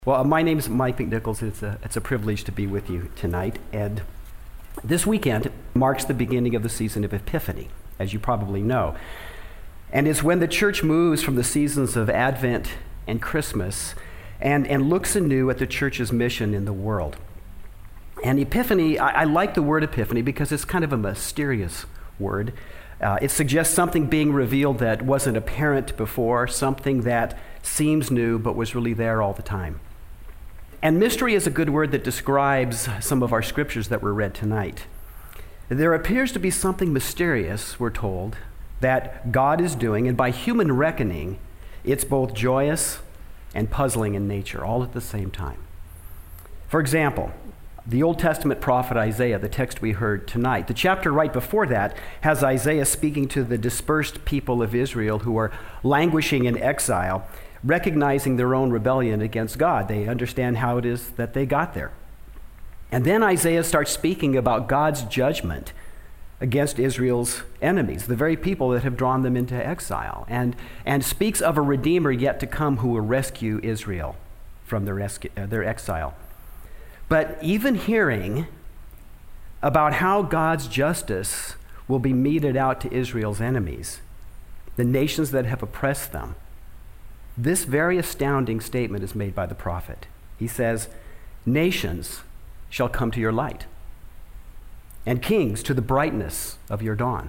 Well, my name is Mike McNichols. It's a privilege to be with you tonight. And this weekend marks the beginning of the season of Epiphany, as you probably know. And it's when the church moves from the seasons of Advent and Christmas and looks anew at the church's mission in the world. And Epiphany, I like the word Epiphany because it's kind of a mysterious word. It suggests something being revealed that wasn't apparent before, something that seems new but was really there all the time. And mystery is a good word that describes some of our scriptures that were read tonight. There appears to be something mysterious, we're told, that God is doing, and by human reckoning, it's both joyous and puzzling in nature, all at the same time. For example, the Old Testament prophet Isaiah, the text we heard tonight, the chapter right before that has Isaiah speaking to the dispersed people of Israel who are languishing in exile, recognizing their own rebellion against God. They understand how it is that they got there. And then Isaiah starts speaking about God's judgment against Israel's enemies, the very people that have drawn them into exile, and speaks of a Redeemer yet to come who will rescue Israel from their exile. But even hearing about how God's justice will be meted out to Israel's enemies, the nations that have oppressed them, this very astounding statement is made by the prophet. He says, "Nations shall come to your light, and kings to the brightness of your dawn."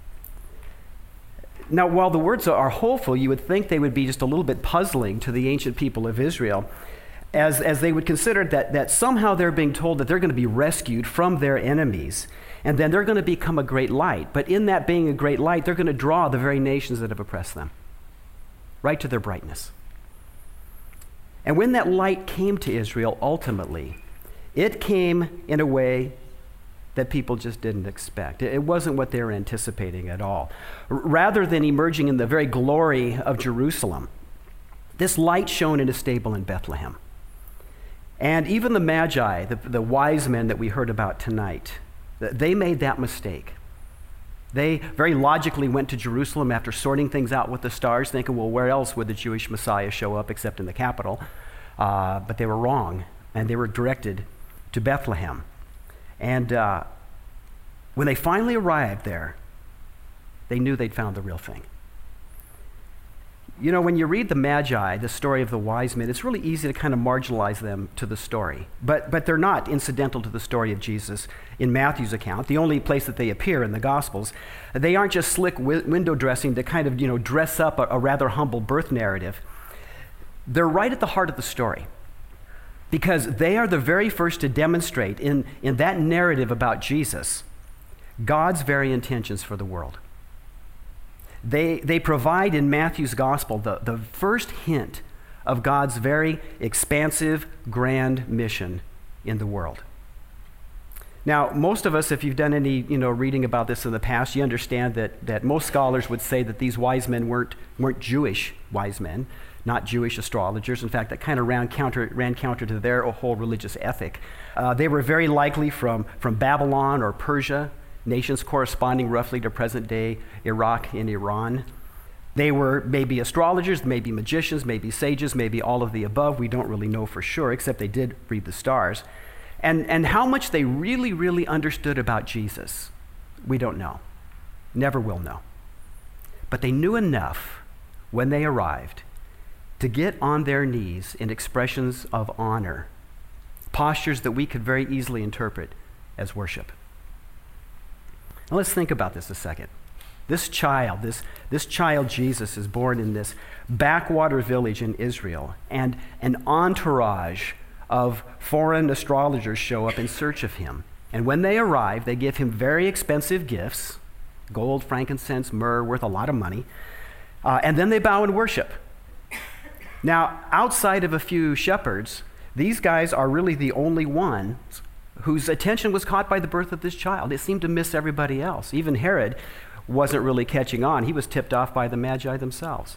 Now, while the words are hopeful, you would think they would be just a little bit puzzling to the ancient people of Israel, as they would consider that somehow they're being told that they're going to be rescued from their enemies, and then they're going to become a great light. But in that being a great light, they're going to draw the very nations that have oppressed them right to their brightness. And when that light came to Israel, ultimately, it came in a way that people just didn't expect. It wasn't what they were anticipating at all. Rather than emerging in the very glory of Jerusalem, this light shone in a stable in Bethlehem. And even the Magi, the wise men that we heard about tonight, they made that mistake. They very logically went to Jerusalem after sorting things out with the stars, thinking, well, where else would the Jewish Messiah show up except in the capital? But they were wrong, and they were directed to Bethlehem. And when they finally arrived there, they knew they'd found the real thing. You know, when you read the Magi, the story of the wise men, it's really easy to kind of marginalize them to the story. But they're not incidental to the story of Jesus in Matthew's account, the only place that they appear in the Gospels. They aren't just slick window dressing to kind of, dress up a rather humble birth narrative. They're right at the heart of the story because they are the very first to demonstrate in that narrative about Jesus God's very intentions for the world. They provide in Matthew's gospel the first hint of God's very expansive, grand mission in the world. Now, most of us, if you've done any reading about this in the past, you understand that most scholars would say that these wise men weren't Jewish wise men, not Jewish astrologers. In fact, that kind of ran counter to their whole religious ethic. They were very likely from Babylon or Persia, nations corresponding roughly to present-day Iraq and Iran. They were maybe astrologers, maybe magicians, maybe sages, maybe all of the above. We don't really know for sure, except they did read the stars. And how much they really, really understood about Jesus, we don't know. Never will know. But they knew enough when they arrived to get on their knees in expressions of honor, postures that we could very easily interpret as worship. Now let's think about this a second. This child Jesus is born in this backwater village in Israel, and an entourage of foreign astrologers show up in search of him. And when they arrive, they give him very expensive gifts, gold, frankincense, myrrh, worth a lot of money, and then they bow and worship. Now, outside of a few shepherds, these guys are really the only ones whose attention was caught by the birth of this child. It seemed to miss everybody else. Even Herod wasn't really catching on. He was tipped off by the Magi themselves.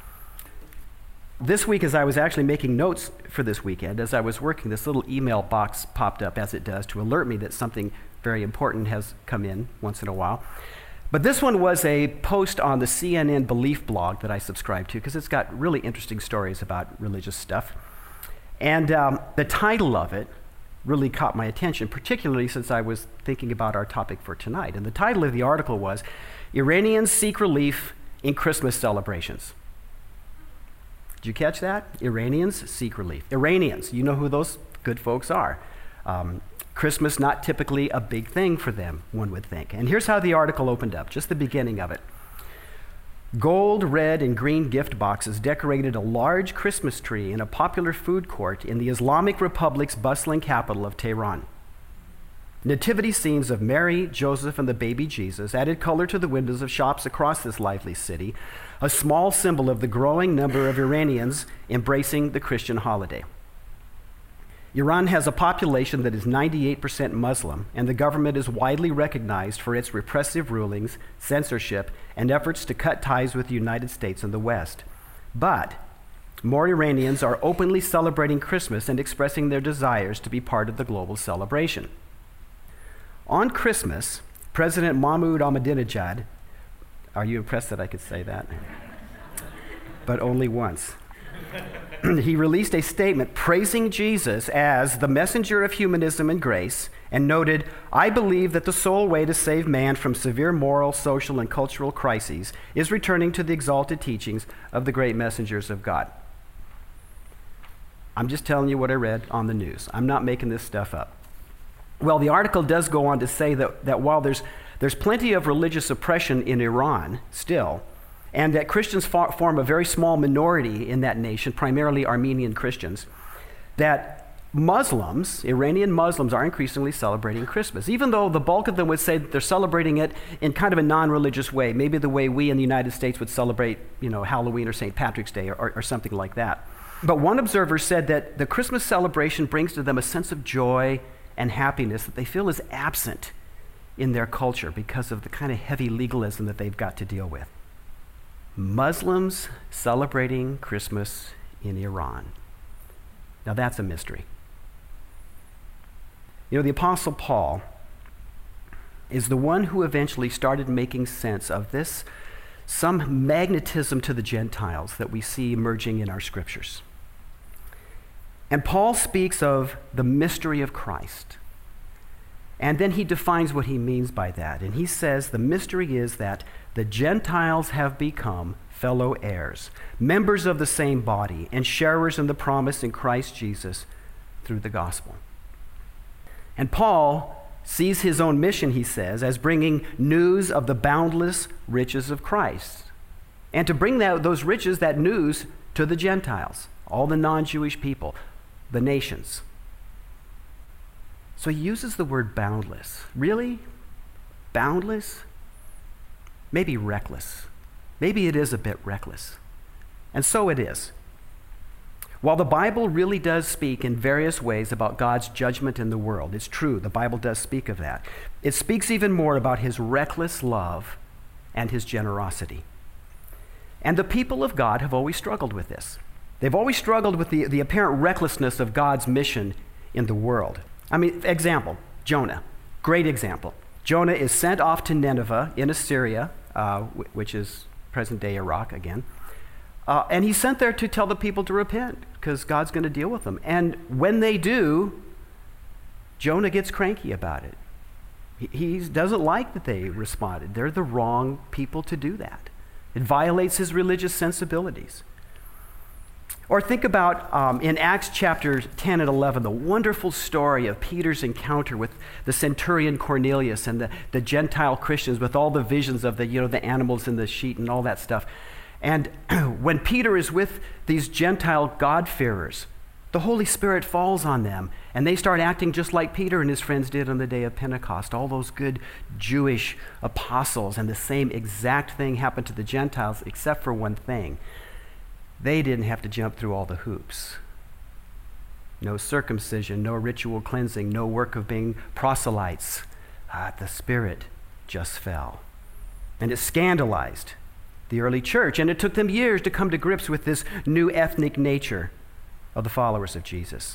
This week, as I was actually making notes for this weekend, as I was working, this little email box popped up, as it does, to alert me that something very important has come in once in a while. But this one was a post on the CNN Belief blog that I subscribe to, because it's got really interesting stories about religious stuff. And the title of it really caught my attention, particularly since I was thinking about our topic for tonight. And the title of the article was, Iranians Seek Relief in Christmas Celebrations. Did you catch that? Iranians seek relief. Iranians, you know who those good folks are. Christmas not typically a big thing for them, one would think. And here's how the article opened up, just the beginning of it. Gold, red, and green gift boxes decorated a large Christmas tree in a popular food court in the Islamic Republic's bustling capital of Tehran. Nativity scenes of Mary, Joseph, and the baby Jesus added color to the windows of shops across this lively city, a small symbol of the growing number of Iranians embracing the Christian holiday. Iran has a population that is 98% Muslim, and the government is widely recognized for its repressive rulings, censorship, and efforts to cut ties with the United States and the West. But more Iranians are openly celebrating Christmas and expressing their desires to be part of the global celebration. On Christmas, President Mahmoud Ahmadinejad, are you impressed that I could say that? But only once. He released a statement praising Jesus as the messenger of humanism and grace and noted, "I believe that the sole way to save man from severe moral, social, and cultural crises is returning to the exalted teachings of the great messengers of God." I'm just telling you what I read on the news. I'm not making this stuff up. Well, the article does go on to say that while there's plenty of religious oppression in Iran still, and that Christians form a very small minority in that nation, primarily Armenian Christians, that Muslims, Iranian Muslims, are increasingly celebrating Christmas, even though the bulk of them would say that they're celebrating it in kind of a non-religious way, maybe the way we in the United States would celebrate, Halloween or St. Patrick's Day or something like that. But one observer said that the Christmas celebration brings to them a sense of joy and happiness that they feel is absent in their culture because of the kind of heavy legalism that they've got to deal with. Muslims celebrating Christmas in Iran. Now that's a mystery. The Apostle Paul is the one who eventually started making sense of this, some magnetism to the Gentiles that we see emerging in our scriptures. And Paul speaks of the mystery of Christ. And then he defines what he means by that. And he says the mystery is that the Gentiles have become fellow heirs, members of the same body, and sharers in the promise in Christ Jesus through the gospel. And Paul sees his own mission, he says, as bringing news of the boundless riches of Christ. And to bring those riches, that news, to the Gentiles, all the non-Jewish people, the nations. So he uses the word boundless. Really? Boundless? Maybe reckless. Maybe it is a bit reckless. And so it is. While the Bible really does speak in various ways about God's judgment in the world, it's true, the Bible does speak of that. It speaks even more about his reckless love and his generosity. And the people of God have always struggled with this. They've always struggled with the apparent recklessness of God's mission in the world. Example, Jonah, great example. Jonah is sent off to Nineveh in Assyria, which is present-day Iraq again, and he's sent there to tell the people to repent because God's going to deal with them. And when they do, Jonah gets cranky about it. He doesn't like that they responded. They're the wrong people to do that. It violates his religious sensibilities. Or think about in Acts chapter 10 and 11, the wonderful story of Peter's encounter with the centurion Cornelius and the Gentile Christians with all the visions of the animals in the sheet and all that stuff. And when Peter is with these Gentile God-fearers, the Holy Spirit falls on them, and they start acting just like Peter and his friends did on the day of Pentecost, all those good Jewish apostles, and the same exact thing happened to the Gentiles except for one thing. They didn't have to jump through all the hoops. No circumcision, no ritual cleansing, no work of being proselytes. The Spirit just fell. And it scandalized the early church, and it took them years to come to grips with this new ethnic nature of the followers of Jesus.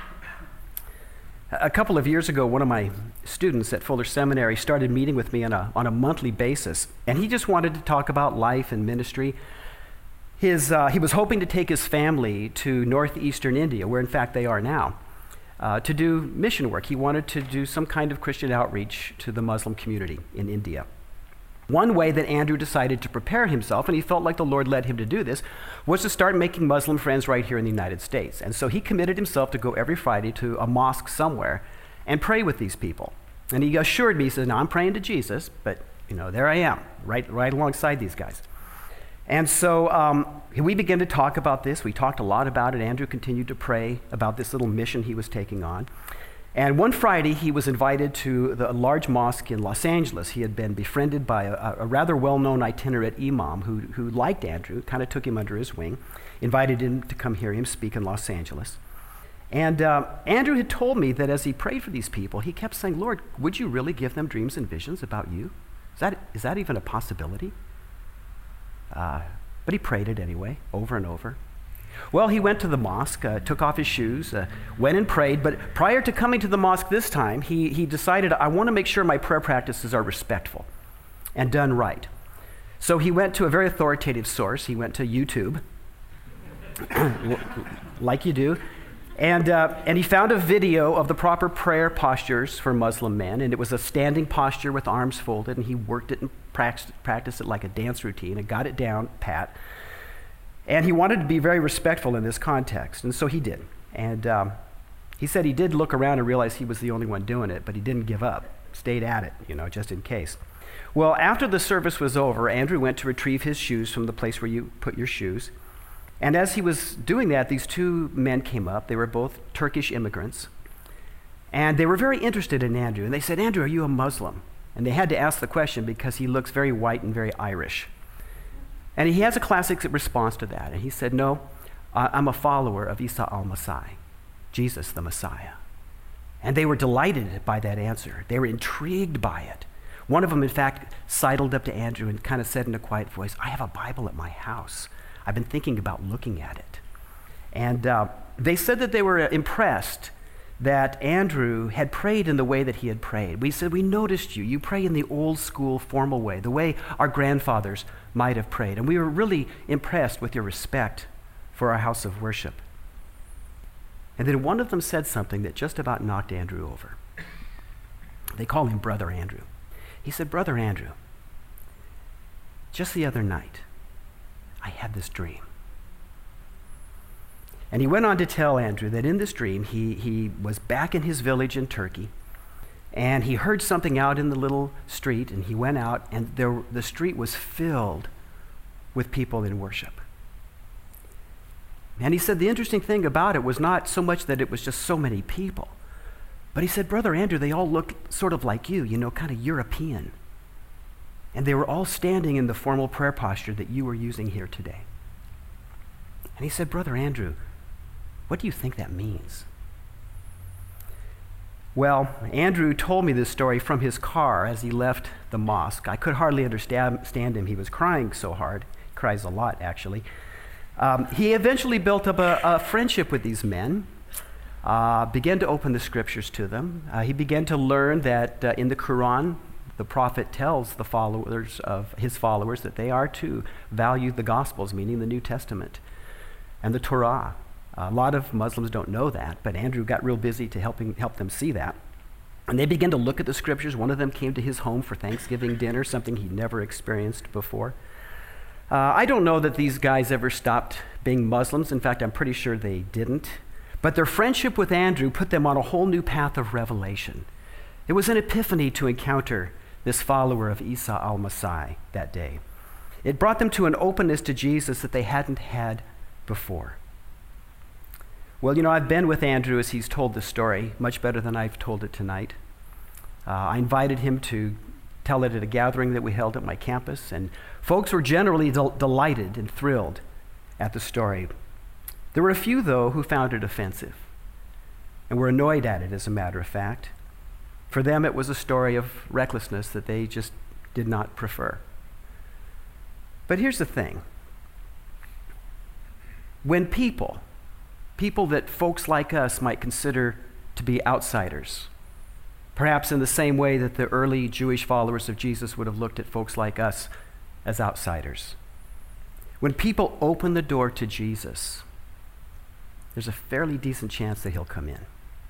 A couple of years ago, one of my students at Fuller Seminary started meeting with me on a monthly basis, and he just wanted to talk about life and ministry. He was hoping to take his family to northeastern India, where in fact they are now, to do mission work. He wanted to do some kind of Christian outreach to the Muslim community in India. One way that Andrew decided to prepare himself, and he felt like the Lord led him to do this, was to start making Muslim friends right here in the United States. And so he committed himself to go every Friday to a mosque somewhere and pray with these people. And he assured me, he said, "No, I'm praying to Jesus, but there I am, right alongside these guys." And so we began to talk about this. We talked a lot about it. Andrew continued to pray about this little mission he was taking on. And one Friday, he was invited to a large mosque in Los Angeles. He had been befriended by a rather well-known itinerant imam who liked Andrew, kind of took him under his wing, invited him to come hear him speak in Los Angeles. And Andrew had told me that as he prayed for these people, he kept saying, "Lord, would you really give them dreams and visions about you? Is that even a possibility?" But he prayed it anyway, over and over. Well, he went to the mosque, took off his shoes, went and prayed, but prior to coming to the mosque this time, he decided, I want to make sure my prayer practices are respectful and done right. So he went to a very authoritative source. He went to YouTube, like you do, and he found a video of the proper prayer postures for Muslim men, and it was a standing posture with arms folded, and he worked it and practiced it like a dance routine and got it down pat. And he wanted to be very respectful in this context, and so he did. And he said he did look around and realize he was the only one doing it, but he didn't give up, stayed at it, just in case. Well, after the service was over, Andrew went to retrieve his shoes from the place where you put your shoes. And as he was doing that, these two men came up. They were both Turkish immigrants. And they were very interested in Andrew. And they said, "Andrew, are you a Muslim?" And they had to ask the question because he looks very white and very Irish. And he has a classic response to that. And he said, "No, I'm a follower of Isa al-Masih, Jesus the Messiah." And they were delighted by that answer. They were intrigued by it. One of them, in fact, sidled up to Andrew and kind of said in a quiet voice, "I have a Bible at my house. I've been thinking about looking at it." And they said that they were impressed that Andrew had prayed in the way that he had prayed. We said, "We noticed you. You pray in the old school formal way, the way our grandfathers might have prayed. And we were really impressed with your respect for our house of worship." And then one of them said something that just about knocked Andrew over. They call him Brother Andrew. He said, "Brother Andrew, just the other night, I had this dream." And he went on to tell Andrew that in this dream, he was back in his village in Turkey, and he heard something out in the little street, and he went out, and the street was filled with people in worship. And he said the interesting thing about it was not so much that it was just so many people, but he said, "Brother Andrew, they all looked sort of like you, kind of European. And they were all standing in the formal prayer posture that you were using here today." And he said, "Brother Andrew, what do you think that means?" Well, Andrew told me this story from his car as he left the mosque. I could hardly understand him. He was crying so hard. He cries a lot, actually. He eventually built up a friendship with these men, began to open the scriptures to them. He began to learn that in the Quran, the prophet tells the followers of his followers that they are to value the Gospels, meaning the New Testament, and the Torah. A lot of Muslims don't know that, but Andrew got real busy to help them see that. And they began to look at the scriptures. One of them came to his home for Thanksgiving dinner, something he'd never experienced before. I don't know that these guys ever stopped being Muslims. In fact, I'm pretty sure they didn't. But their friendship with Andrew put them on a whole new path of revelation. It was an epiphany to encounter this follower of Isa al-Masih that day. It brought them to an openness to Jesus that they hadn't had before. Well, I've been with Andrew as he's told the story, much better than I've told it tonight. I invited him to tell it at a gathering that we held at my campus, and folks were generally delighted and thrilled at the story. There were a few, though, who found it offensive and were annoyed at it, as a matter of fact. For them, it was a story of recklessness that they just did not prefer. But here's the thing. When people that folks like us might consider to be outsiders, perhaps in the same way that the early Jewish followers of Jesus would have looked at folks like us as outsiders, When people open the door to Jesus, there's a fairly decent chance that he'll come in.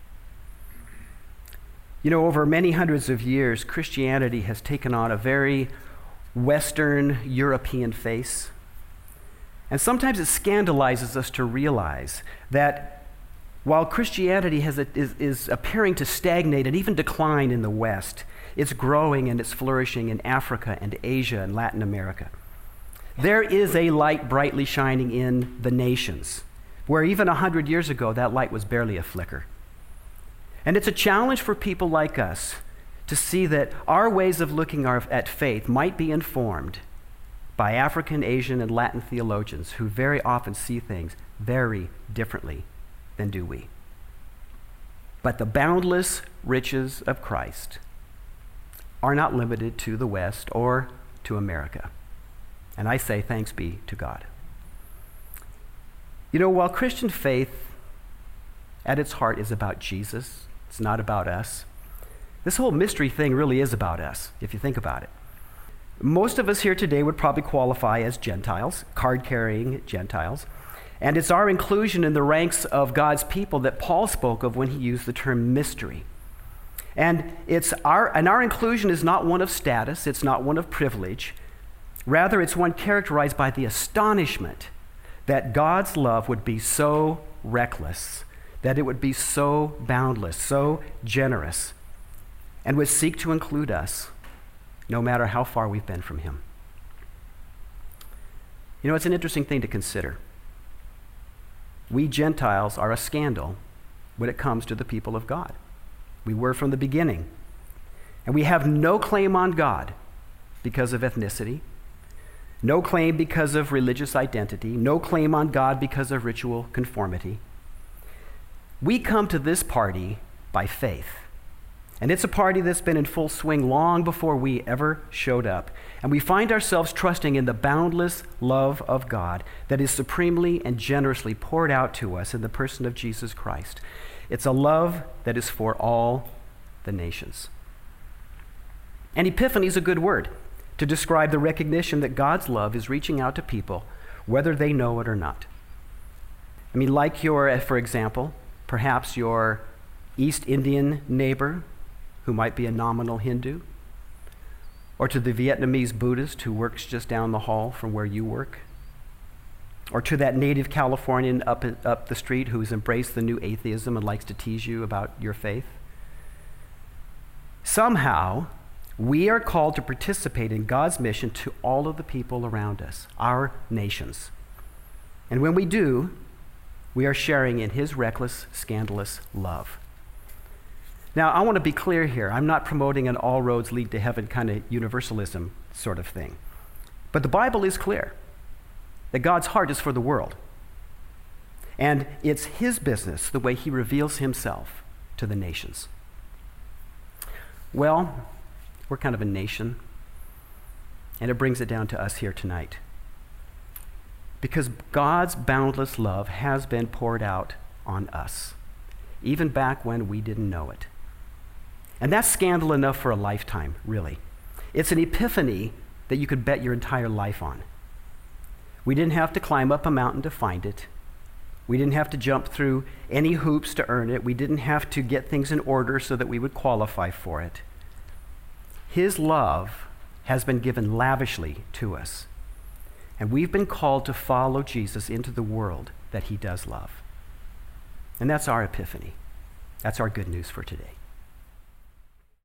You know, over many hundreds of years, Christianity has taken on a very Western European face. And sometimes it scandalizes us to realize that while Christianity is appearing to stagnate and even decline in the West, it's growing and it's flourishing in Africa and Asia and Latin America. There is a light brightly shining in the nations, where even 100 years ago, that light was barely a flicker. And it's a challenge for people like us to see that our ways of looking at faith might be informed by African, Asian, and Latin theologians who very often see things very differently than do we. But the boundless riches of Christ are not limited to the West or to America. And I say thanks be to God. You know, while Christian faith at its heart is about Jesus, it's not about us. This whole mystery thing really is about us, if you think about it. Most of us here today would probably qualify as Gentiles, card-carrying Gentiles. And it's our inclusion in the ranks of God's people that Paul spoke of when he used the term mystery. And our inclusion is not one of status, it's not one of privilege. Rather, it's one characterized by the astonishment that God's love would be so reckless, that it would be so boundless, so generous, and would seek to include us, no matter how far we've been from him. You know, it's an interesting thing to consider. We Gentiles are a scandal when it comes to the people of God. We were from the beginning. And we have no claim on God because of ethnicity, no claim because of religious identity, no claim on God because of ritual conformity. We come to this party by faith. And it's a party that's been in full swing long before we ever showed up. And we find ourselves trusting in the boundless love of God that is supremely and generously poured out to us in the person of Jesus Christ. It's a love that is for all the nations. And epiphany is a good word to describe the recognition that God's love is reaching out to people, whether they know it or not. I mean, like for example, perhaps your East Indian neighbor who might be a nominal Hindu, or to the Vietnamese Buddhist who works just down the hall from where you work, or to that native Californian up the street who's embraced the new atheism and likes to tease you about your faith. Somehow, we are called to participate in God's mission to all of the people around us, our nations. And when we do, we are sharing in his reckless, scandalous love. Now, I want to be clear here. I'm not promoting an all roads lead to heaven kind of universalism sort of thing. But the Bible is clear that God's heart is for the world. And it's his business, the way he reveals himself to the nations. Well, we're kind of a nation, and it brings it down to us here tonight. Because God's boundless love has been poured out on us, even back when we didn't know it. And that's scandal enough for a lifetime, really. It's an epiphany that you could bet your entire life on. We didn't have to climb up a mountain to find it. We didn't have to jump through any hoops to earn it. We didn't have to get things in order so that we would qualify for it. His love has been given lavishly to us. And we've been called to follow Jesus into the world that he does love. And that's our epiphany. That's our good news for today.